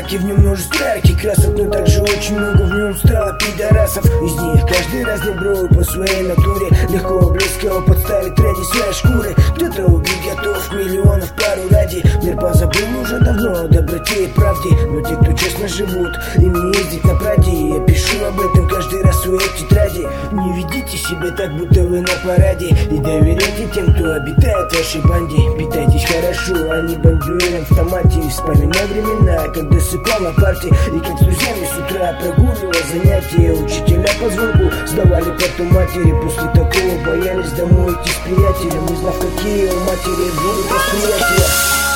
яркий, в нем множество ярких красок, но также очень много в нем стало пидорасов. Из них каждый разный бро по своей натуре, легко близко подставить ради своей шкуры. Кто-то убить готов миллионов пару ради. Мир позабыл уже давно о доброте и правде, но те, кто честно живут, им не ездить на праде. Я пишу об этом каждый раз в своей тетради. Не ведите себя так, будто вы на параде, и доверяйте тем, кто обитает в вашей банде. Питайтесь хорошо, а не бомбюром в томате. И вспоминай времена, когда сыпал на парте, и как с друзьями с утра прогуливал занятия. Учителя по звонку сдавали потом матери. После такого боялись домой идти с приятелем, не знав, какие у матери будут восприятия.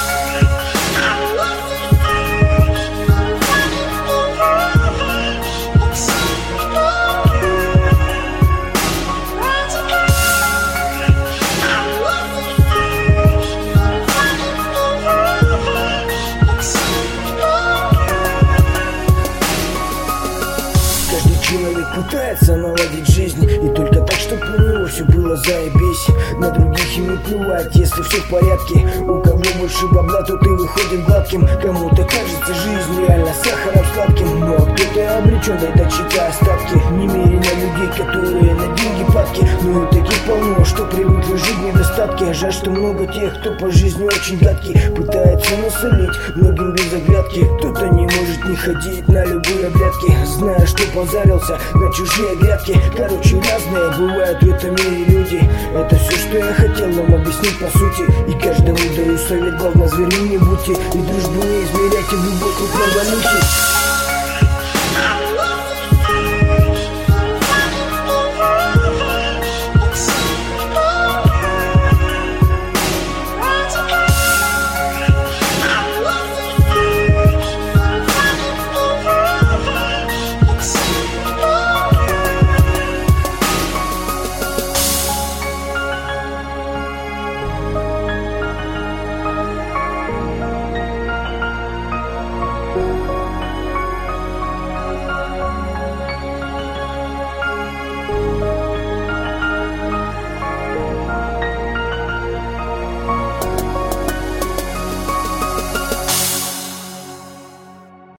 Человек пытается наладить жизнь, и только так, чтобы у него все было заебись. На других ему плевать, если все в порядке. У кого больше бабла, тот и выходит гладким. Кому-то кажется жизнь реально сахаром сладким, но кто-то обречен доточить остатки. Немерено людей, которые на деньги падки, но и таких полно, что привыкли жить в недостатке. Жаль, что много тех, кто по жизни очень гадкий, пытается насолить многим без оглядки. Кто-то не может не ходить на любые обрядки, зная, что позарился на чужие грядки. Короче, разные бывают в этом мире люди. Это все, что я хотел вам объяснить по сути. И каждому даю совет, главное зверем не будьте, и дружбу не измеряйте в любой крупной валюте.